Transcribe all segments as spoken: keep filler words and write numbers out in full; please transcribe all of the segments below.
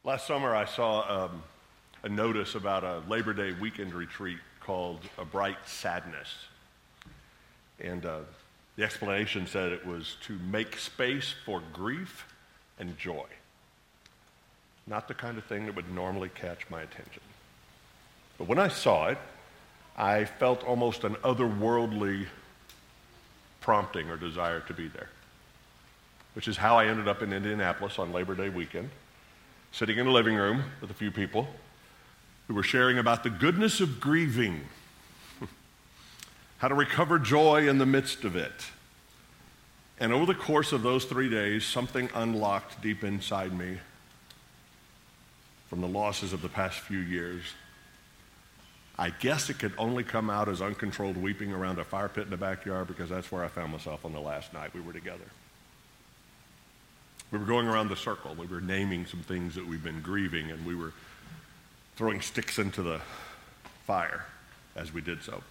Last summer, I saw um, a notice about a Labor Day weekend retreat called A Bright Sadness. And uh, the explanation said it was to make space for grief and joy. Not the kind of thing that would normally catch my attention. But when I saw it, I felt almost an otherworldly prompting or desire to be there, which is how I ended up in Indianapolis on Labor Day weekend, sitting in a living room with a few people who were sharing about the goodness of grieving, how to recover joy in the midst of it. And over the course of those three days, something unlocked deep inside me from the losses of the past few years. I guess it could only come out as uncontrolled weeping around a fire pit in the backyard, because that's where I found myself on the last night we were together. We were going around the circle. We were naming some things that we've been grieving, and we were throwing sticks into the fire as we did so.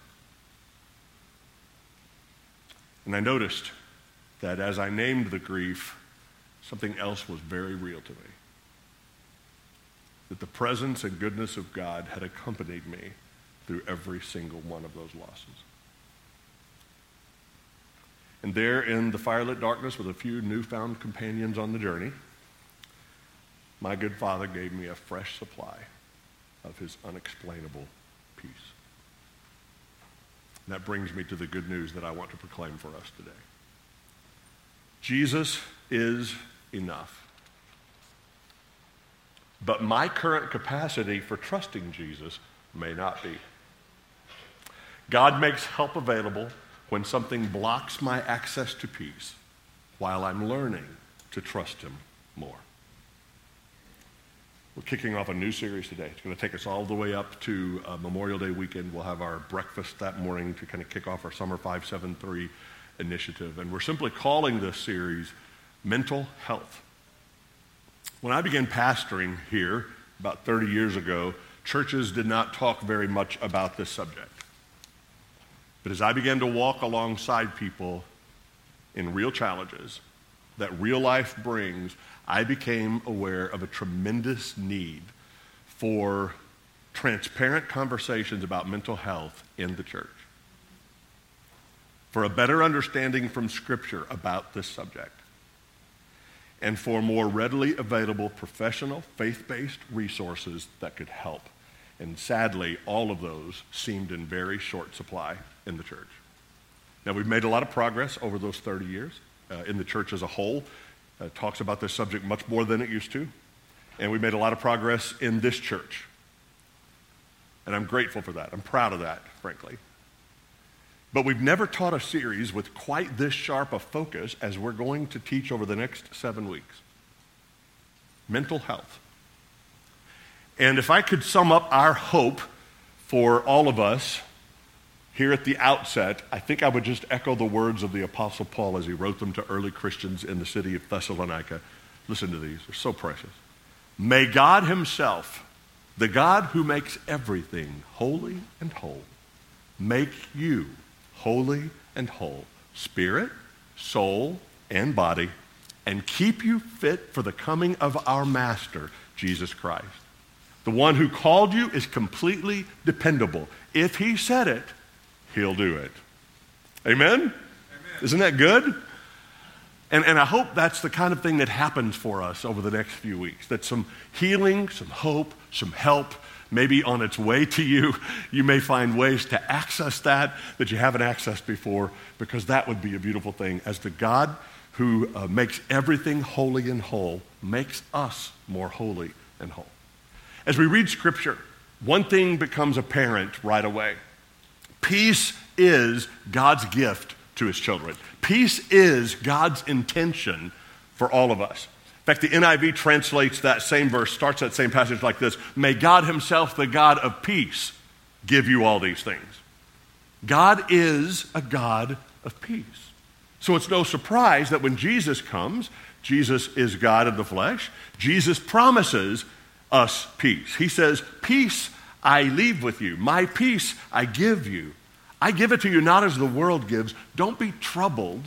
And I noticed that as I named the grief, something else was very real to me. That the presence and goodness of God had accompanied me through every single one of those losses. And there in the firelit darkness with a few newfound companions on the journey, my good Father gave me a fresh supply of his unexplainable peace. And that brings me to the good news that I want to proclaim for us today. Jesus is enough. But my current capacity for trusting Jesus may not be. God makes help available when something blocks my access to peace while I'm learning to trust him more. We're kicking off a new series today. It's going to take us all the way up to uh, Memorial Day weekend. We'll have our breakfast that morning to kind of kick off our Summer five seven three initiative. And we're simply calling this series Mental Health. When I began pastoring here about thirty years ago, churches did not talk very much about this subject. But as I began to walk alongside people in real challenges that real life brings, I became aware of a tremendous need for transparent conversations about mental health in the church, for a better understanding from Scripture about this subject, and for more readily available professional, faith-based resources that could help. And sadly, all of those seemed in very short supply in the church. Now, we've made a lot of progress over those thirty years uh, in the church as a whole. Uh, talks about this subject much more than it used to. And we've made a lot of progress in this church. And I'm grateful for that. I'm proud of that, frankly. But we've never taught a series with quite this sharp a focus as we're going to teach over the next seven weeks. Mental health. And if I could sum up our hope for all of us here at the outset, I think I would just echo the words of the Apostle Paul as he wrote them to early Christians in the city of Thessalonica. Listen to these. They're so precious. May God himself, the God who makes everything holy and whole, make you holy and whole, spirit, soul, and body, and keep you fit for the coming of our Master, Jesus Christ. The one who called you is completely dependable. If he said it, he'll do it. Amen? Amen. Isn't that good? And, and I hope that's the kind of thing that happens for us over the next few weeks, that some healing, some hope, some help may be on its way to you. You may find ways to access that that you haven't accessed before, because that would be a beautiful thing, as the God who uh, makes everything holy and whole makes us more holy and whole. As we read Scripture, one thing becomes apparent right away. Peace is God's gift to his children. Peace is God's intention for all of us. In fact, the N I V translates that same verse, starts that same passage like this: May God himself, the God of peace, give you all these things. God is a God of peace. So it's no surprise that when Jesus comes, Jesus is God in the flesh, Jesus promises us peace. He says, peace I leave with you. My peace I give you. I give it to you not as the world gives. Don't be troubled,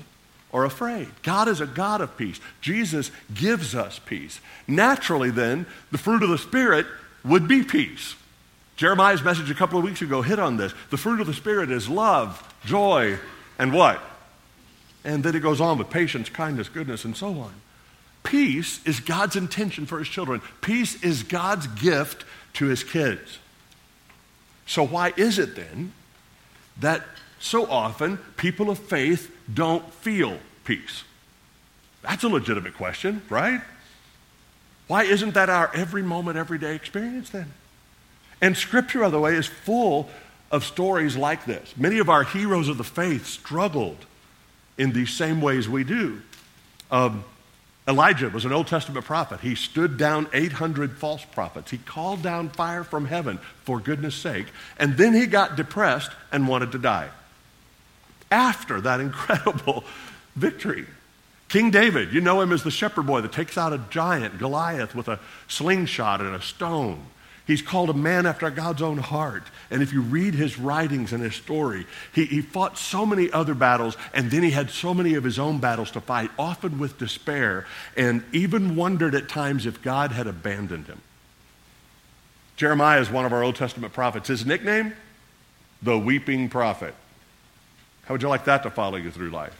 or afraid. God is a God of peace. Jesus gives us peace. Naturally, then, the fruit of the Spirit would be peace. Jeremiah's message a couple of weeks ago hit on this. The fruit of the Spirit is love, joy, and what? And then it goes on with patience, kindness, goodness, and so on. Peace is God's intention for his children. Peace is God's gift to his kids. So why is it then that so often people of faith don't feel peace? That's a legitimate question, right? Why isn't that our every moment, everyday experience then? And Scripture, by the way, is full of stories like this. Many of our heroes of the faith struggled in these same ways we do. Um, Elijah was an Old Testament prophet. He stood down eight hundred false prophets. He called down fire from heaven for goodness sake, and then he got depressed and wanted to die. After that incredible victory, King David, you know him as the shepherd boy that takes out a giant, Goliath, with a slingshot and a stone. He's called a man after God's own heart. And if you read his writings and his story, he, he fought so many other battles, and then he had so many of his own battles to fight, often with despair, and even wondered at times if God had abandoned him. Jeremiah is one of our Old Testament prophets. His nickname? The Weeping Prophet. How would you like that to follow you through life?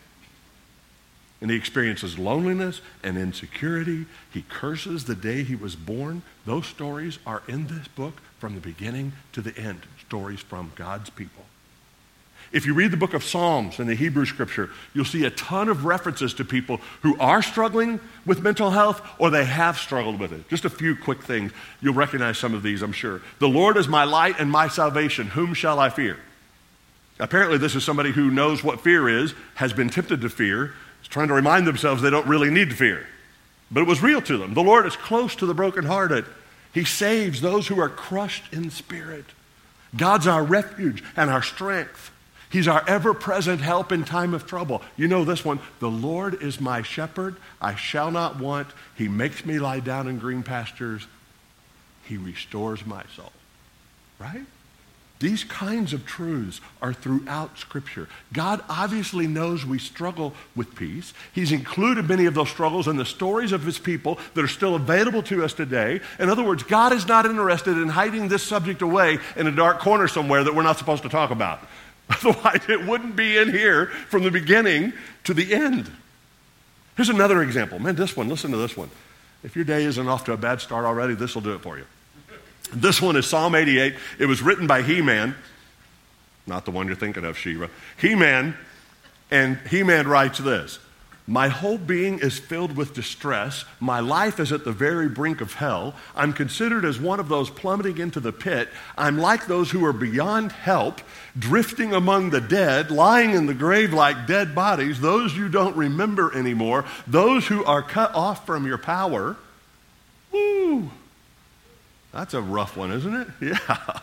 And he experiences loneliness and insecurity. He curses the day he was born. Those stories are in this book from the beginning to the end. Stories from God's people. If you read the book of Psalms in the Hebrew Scripture, you'll see a ton of references to people who are struggling with mental health or they have struggled with it. Just a few quick things. You'll recognize some of these, I'm sure. The Lord is my light and my salvation. Whom shall I fear? Apparently, this is somebody who knows what fear is, has been tempted to fear, is trying to remind themselves they don't really need to fear. But it was real to them. The Lord is close to the brokenhearted. He saves those who are crushed in spirit. God's our refuge and our strength. He's our ever-present help in time of trouble. You know this one. The Lord is my shepherd. I shall not want. He makes me lie down in green pastures. He restores my soul. Right? These kinds of truths are throughout Scripture. God obviously knows we struggle with peace. He's included many of those struggles in the stories of his people that are still available to us today. In other words, God is not interested in hiding this subject away in a dark corner somewhere that we're not supposed to talk about. Otherwise, it wouldn't be in here from the beginning to the end. Here's another example. Man, this one, listen to this one. If your day isn't off to a bad start already, this will do it for you. This one is Psalm eighty-eight. It was written by He-Man, not the one you're thinking of, Shira. He-Man, and He-Man writes this: my whole being is filled with distress. My life is at the very brink of hell. I'm considered as one of those plummeting into the pit. I'm like those who are beyond help, drifting among the dead, lying in the grave like dead bodies, those you don't remember anymore, those who are cut off from your power. Woo! That's a rough one, isn't it? Yeah.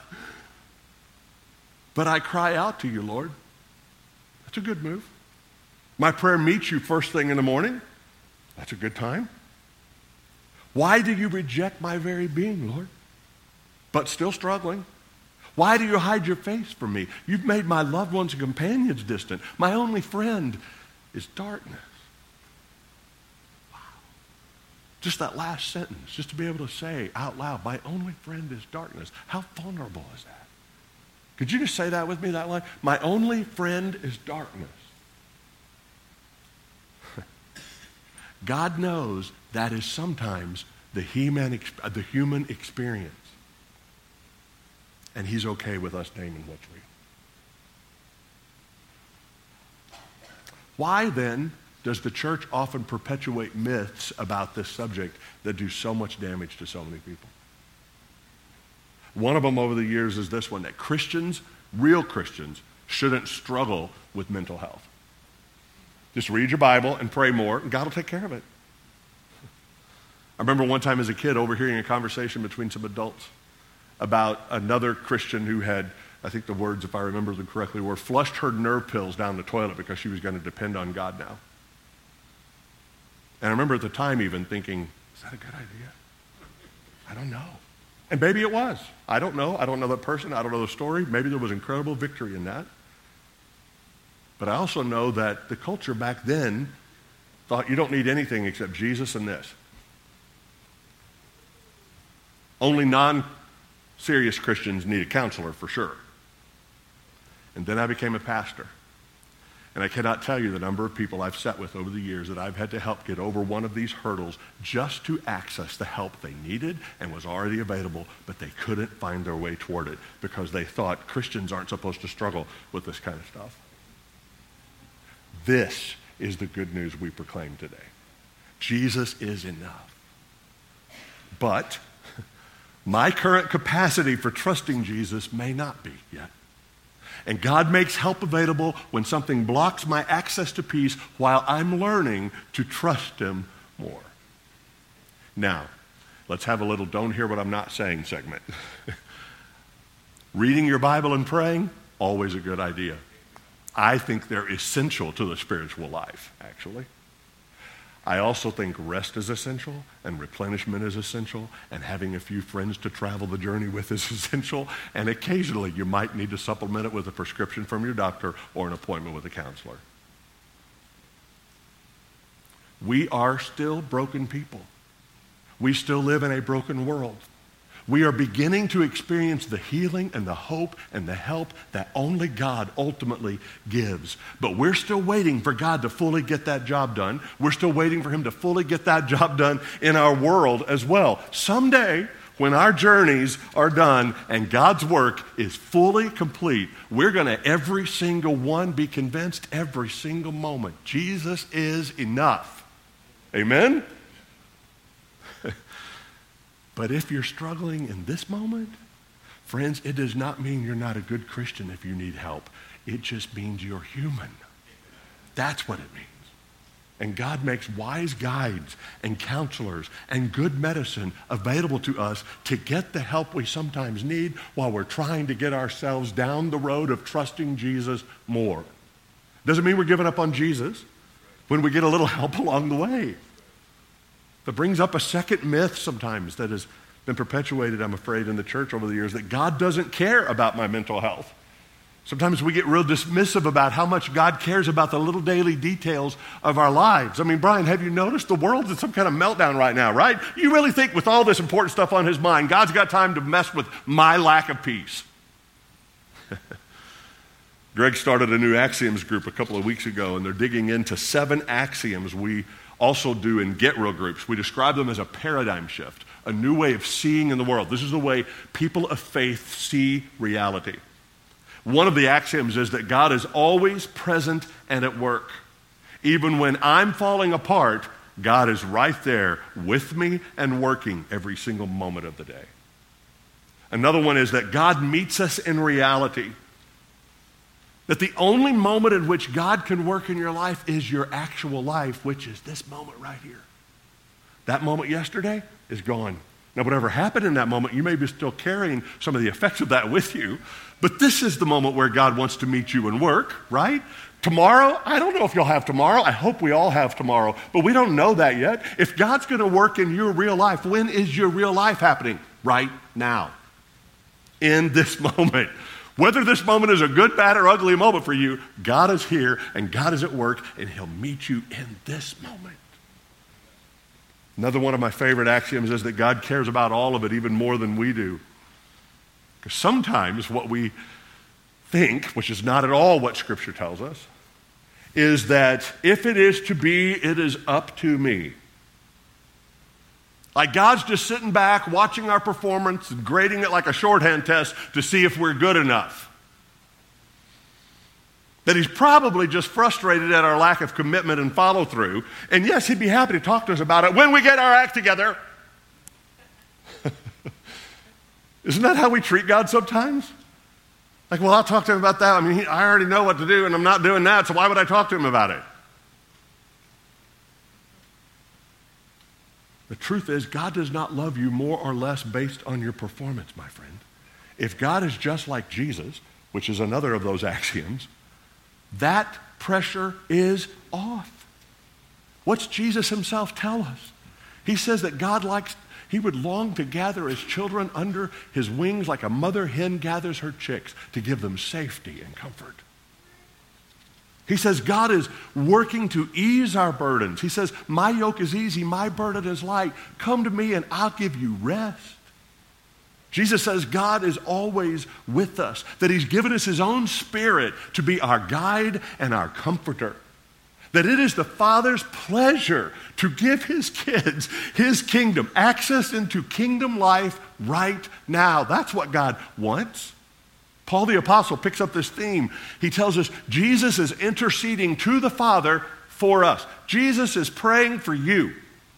But I cry out to you, Lord. That's a good move. My prayer meets you first thing in the morning. That's a good time. Why do you reject my very being, Lord? But still struggling. Why do you hide your face from me? You've made my loved ones and companions distant. My only friend is darkness. Wow. Just that last sentence, just to be able to say out loud, my only friend is darkness. How vulnerable is that? Could you just say that with me, that line? My only friend is darkness. God knows that is sometimes the human, the human experience. And he's okay with us naming what's real. Why then does the church often perpetuate myths about this subject that do so much damage to so many people? One of them over the years is this one, that Christians, real Christians, shouldn't struggle with mental health. Just read your Bible and pray more, and God will take care of it. I remember one time as a kid overhearing a conversation between some adults about another Christian who had, I think the words, if I remember them correctly, were flushed her nerve pills down the toilet because she was going to depend on God now. And I remember at the time even thinking, is that a good idea? I don't know. And maybe it was. I don't know. I don't know that person. I don't know the story. Maybe there was incredible victory in that. But I also know that the culture back then thought you don't need anything except Jesus and this. Only non-serious Christians need a counselor for sure. And then I became a pastor. And I cannot tell you the number of people I've sat with over the years that I've had to help get over one of these hurdles just to access the help they needed and was already available, but they couldn't find their way toward it because they thought Christians aren't supposed to struggle with this kind of stuff. This is the good news we proclaim today. Jesus is enough. But my current capacity for trusting Jesus may not be yet. And God makes help available when something blocks my access to peace while I'm learning to trust him more. Now, let's have a little don't hear what I'm not saying segment. Reading your Bible and praying, always a good idea. I think they're essential to the spiritual life, actually. I also think rest is essential, and replenishment is essential, and having a few friends to travel the journey with is essential, and occasionally you might need to supplement it with a prescription from your doctor or an appointment with a counselor. We are still broken people. We still live in a broken world. We are beginning to experience the healing and the hope and the help that only God ultimately gives. But we're still waiting for God to fully get that job done. We're still waiting for him to fully get that job done in our world as well. Someday, when our journeys are done and God's work is fully complete, we're going to, every single one, be convinced every single moment, Jesus is enough. Amen? But if you're struggling in this moment, friends, it does not mean you're not a good Christian if you need help. It just means you're human. That's what it means. And God makes wise guides and counselors and good medicine available to us to get the help we sometimes need while we're trying to get ourselves down the road of trusting Jesus more. Doesn't mean we're giving up on Jesus when we get a little help along the way. That brings up a second myth sometimes that has been perpetuated, I'm afraid, in the church over the years, that God doesn't care about my mental health. Sometimes we get real dismissive about how much God cares about the little daily details of our lives. I mean, Brian, have you noticed the world's in some kind of meltdown right now, right? You really think with all this important stuff on his mind, God's got time to mess with my lack of peace? Greg started a new axioms group a couple of weeks ago, and they're digging into seven axioms we also do in Get Real groups. We describe them as a paradigm shift, a new way of seeing in the world. This is the way people of faith see reality. One of the axioms is that God is always present and at work. Even when I'm falling apart, God is right there with me and working every single moment of the day. Another one is that God meets us in reality. That the only moment in which God can work in your life is your actual life, which is this moment right here. That moment yesterday is gone. Now, whatever happened in that moment, you may be still carrying some of the effects of that with you, but this is the moment where God wants to meet you and work, right? Tomorrow, I don't know if you'll have tomorrow. I hope we all have tomorrow, but we don't know that yet. If God's going to work in your real life, when is your real life happening? Right now. In this moment. Whether this moment is a good, bad, or ugly moment for you, God is here and God is at work and he'll meet you in this moment. Another one of my favorite axioms is that God cares about all of it even more than we do. Because sometimes what we think, which is not at all what Scripture tells us, is that if it is to be, it is up to me. Like God's just sitting back, watching our performance, and grading it like a shorthand test to see if we're good enough. That he's probably just frustrated at our lack of commitment and follow-through. And yes, he'd be happy to talk to us about it when we get our act together. Isn't that how we treat God sometimes? Like, well, I'll talk to him about that. I mean, he, I already know what to do, and I'm not doing that, so why would I talk to him about it? The truth is, God does not love you more or less based on your performance, my friend. If God is just like Jesus, which is another of those axioms, that pressure is off. What's Jesus himself tell us? He says that God likes, he would long to gather his children under his wings like a mother hen gathers her chicks to give them safety and comfort. He says God is working to ease our burdens. He says, my yoke is easy, my burden is light. Come to me and I'll give you rest. Jesus says God is always with us, that he's given us his own Spirit to be our guide and our comforter. That it is the Father's pleasure to give his kids his kingdom, access into kingdom life right now. That's what God wants. Paul the Apostle picks up this theme. He tells us Jesus is interceding to the Father for us. Jesus is praying for you.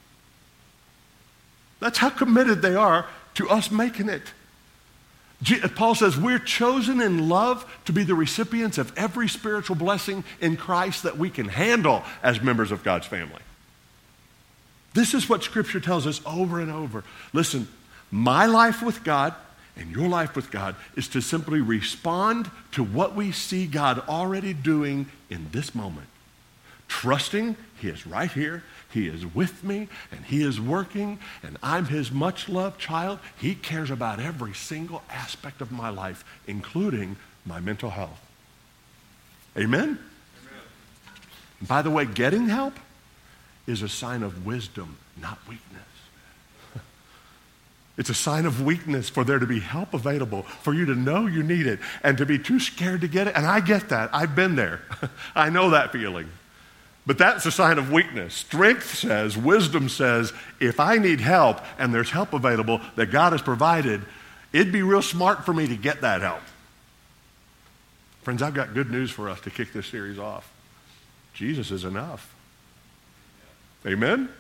That's how committed they are to us making it. Paul says we're chosen in love to be the recipients of every spiritual blessing in Christ that we can handle as members of God's family. This is what Scripture tells us over and over. Listen, my life with God and your life with God is to simply respond to what we see God already doing in this moment. Trusting he is right here, he is with me, and he is working, and I'm his much-loved child. He cares about every single aspect of my life, including my mental health. Amen? Amen. By the way, getting help is a sign of wisdom, not weakness. It's a sign of weakness for there to be help available, for you to know you need it, and to be too scared to get it. And I get that. I've been there. I know that feeling. But that's a sign of weakness. Strength says, wisdom says, if I need help and there's help available that God has provided, it'd be real smart for me to get that help. Friends, I've got good news for us to kick this series off. Jesus is enough. Amen?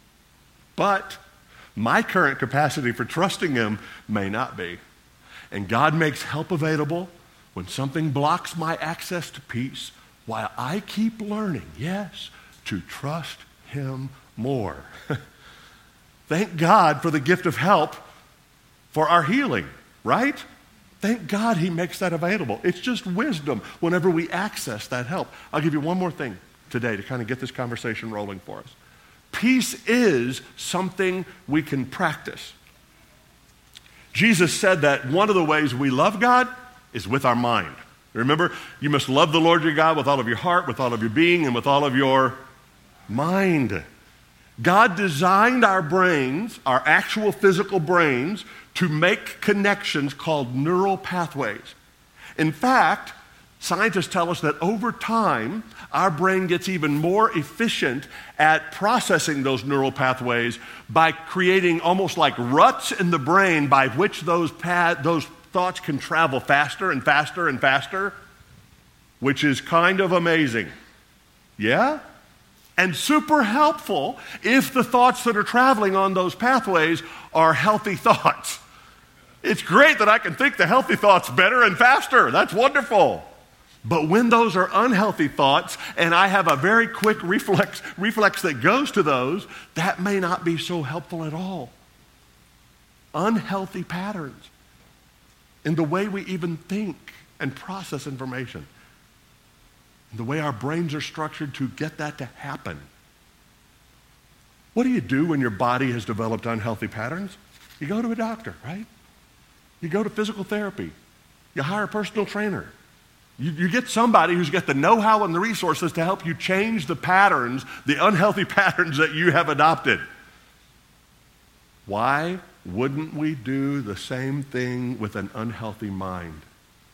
But my current capacity for trusting him may not be. And God makes help available when something blocks my access to peace, while I keep learning, yes, to trust him more. Thank God for the gift of help for our healing, right? Thank God he makes that available. It's just wisdom whenever we access that help. I'll give you one more thing today to kind of get this conversation rolling for us. Peace is something we can practice. Jesus said that one of the ways we love God is with our mind. Remember, you must love the Lord your God with all of your heart, with all of your being, and with all of your mind. God designed our brains, our actual physical brains, to make connections called neural pathways. In fact, scientists tell us that over time, our brain gets even more efficient at processing those neural pathways by creating almost like ruts in the brain by which those pa- those thoughts can travel faster and faster and faster, which is kind of amazing. Yeah? And super helpful if the thoughts that are traveling on those pathways are healthy thoughts. It's great that I can think the healthy thoughts better and faster. That's wonderful. But when those are unhealthy thoughts and I have a very quick reflex, reflex that goes to those, that may not be so helpful at all. Unhealthy patterns in the way we even think and process information, in the way our brains are structured to get that to happen. What do you do when your body has developed unhealthy patterns? You go to a doctor, right? You go to physical therapy. You hire a personal trainer. You, you get somebody who's got the know-how and the resources to help you change the patterns, the unhealthy patterns that you have adopted. Why wouldn't we do the same thing with an unhealthy mind?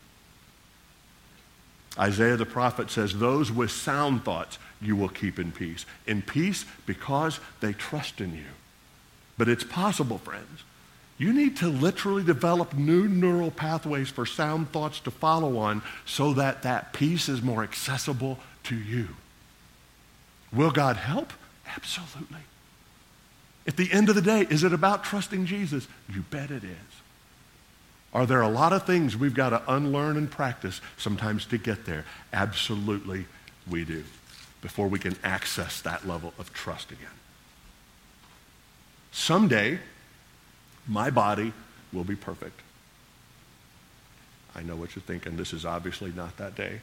Isaiah the prophet says, those with sound thoughts you will keep in peace. In peace because they trust in you. But it's possible, friends. You need to literally develop new neural pathways for sound thoughts to follow on so that that peace is more accessible to you. Will God help? Absolutely. At the end of the day, is it about trusting Jesus? You bet it is. Are there a lot of things we've got to unlearn and practice sometimes to get there? Absolutely we do, before we can access that level of trust again. Someday, my body will be perfect. I know what you're thinking. This is obviously not that day.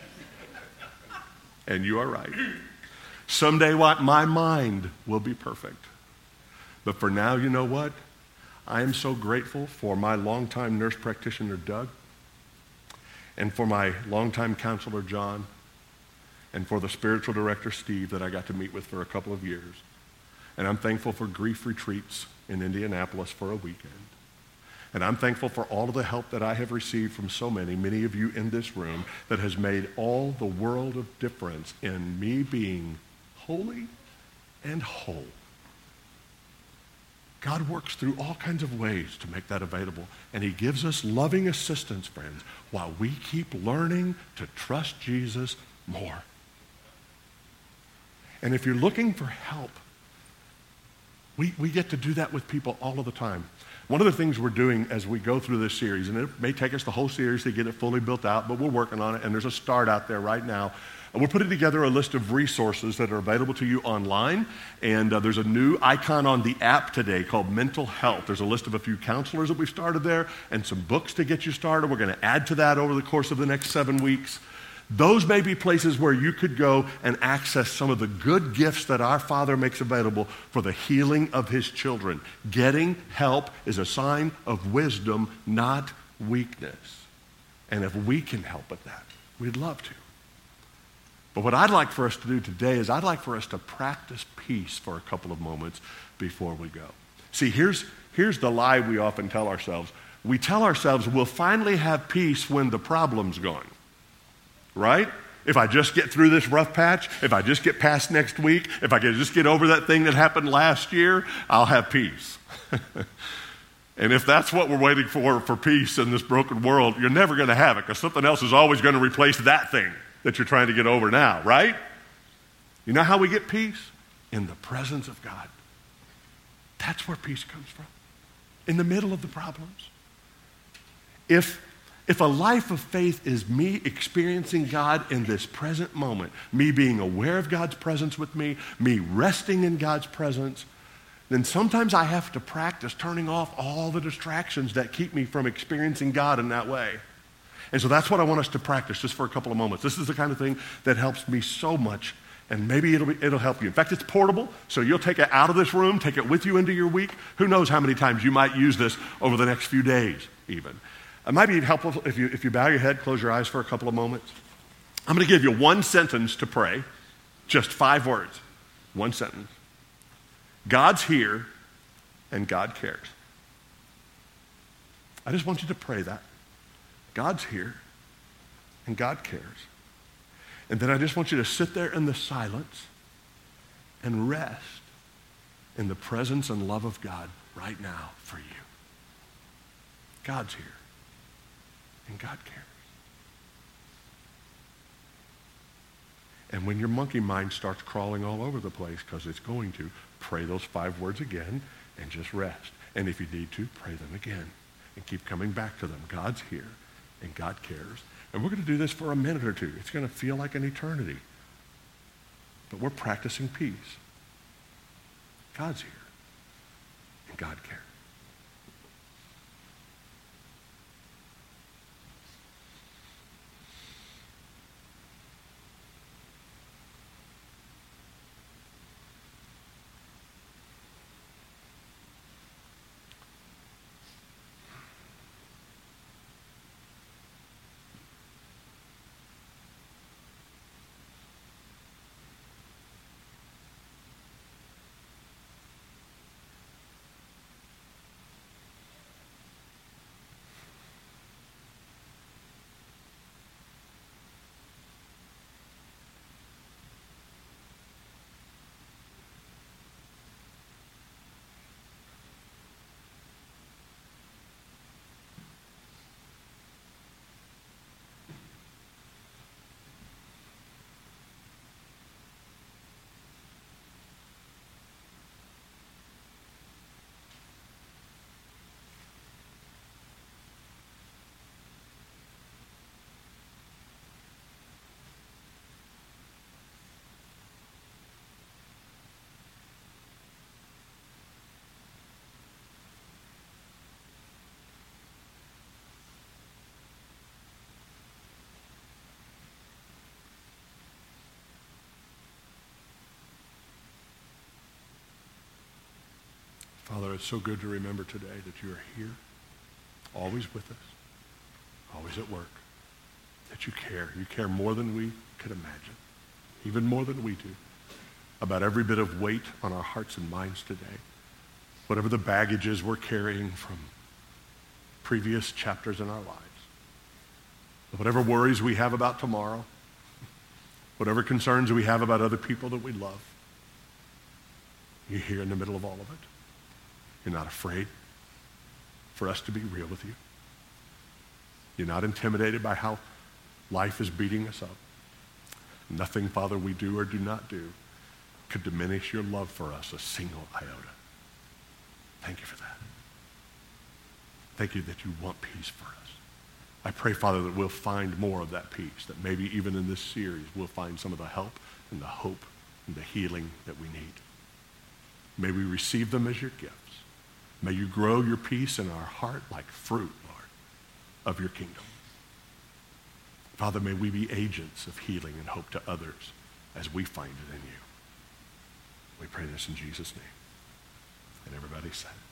And you are right. Someday what? My mind will be perfect. But for now, you know what? I am so grateful for my longtime nurse practitioner, Doug, and for my longtime counselor, John, and for the spiritual director, Steve, that I got to meet with for a couple of years. And I'm thankful for grief retreats in Indianapolis for a weekend. And I'm thankful for all of the help that I have received from so many, many of you in this room, that has made all the world of difference in me being holy and whole. God works through all kinds of ways to make that available. And he gives us loving assistance, friends, while we keep learning to trust Jesus more. And if you're looking for help, we, we get to do that with people all of the time. One of the things we're doing as we go through this series, and it may take us the whole series to get it fully built out, but we're working on it, and there's a start out there right now. And we're putting together a list of resources that are available to you online, and uh, there's a new icon on the app today called Mental Health. There's a list of a few counselors that we've started there and some books to get you started. We're going to add to that over the course of the next seven weeks. Those may be places where you could go and access some of the good gifts that our Father makes available for the healing of his children. Getting help is a sign of wisdom, not weakness. And if we can help with that, we'd love to. But what I'd like for us to do today is I'd like for us to practice peace for a couple of moments before we go. See, here's, here's the lie we often tell ourselves. We tell ourselves we'll finally have peace when the problem's gone. Right? If I just get through this rough patch, if I just get past next week, if I can just get over that thing that happened last year, I'll have peace. And if that's what we're waiting for, for peace in this broken world, you're never going to have it because something else is always going to replace that thing that you're trying to get over now, right? You know how we get peace? In the presence of God. That's where peace comes from. In the middle of the problems. If If a life of faith is me experiencing God in this present moment, me being aware of God's presence with me, me resting in God's presence, then sometimes I have to practice turning off all the distractions that keep me from experiencing God in that way. And so that's what I want us to practice just for a couple of moments. This is the kind of thing that helps me so much, and maybe it'll, be, it'll help you. In fact, it's portable, so you'll take it out of this room, take it with you into your week. Who knows how many times you might use this over the next few days even. It might be helpful if you, if you bow your head, close your eyes for a couple of moments. I'm going to give you one sentence to pray, just five words, one sentence. God's here and God cares. I just want you to pray that. God's here and God cares. And then I just want you to sit there in the silence and rest in the presence and love of God right now for you. God's here. And God cares. And when your monkey mind starts crawling all over the place, because it's going to, pray those five words again and just rest. And if you need to, pray them again and keep coming back to them. God's here and God cares. And we're going to do this for a minute or two. It's going to feel like an eternity. But we're practicing peace. God's here and God cares. Father, it's so good to remember today that you are here, always with us, always at work, that you care. You care more than we could imagine. even more than we do, about every bit of weight on our hearts and minds today. Whatever the baggage is we're carrying from previous chapters in our lives. Whatever worries we have about tomorrow, whatever concerns we have about other people that we love, you're here in the middle of all of it. You're not afraid for us to be real with you. You're not intimidated by how life is beating us up. Nothing, Father, we do or do not do could diminish your love for us a single iota. Thank you for that. Thank you that you want peace for us. I pray, Father, that we'll find more of that peace, that maybe even in this series we'll find some of the help and the hope and the healing that we need. May we receive them as your gifts. May you grow your peace in our heart like fruit, Lord, of your kingdom. Father, may we be agents of healing and hope to others as we find it in you. We pray this in Jesus' name. And everybody said,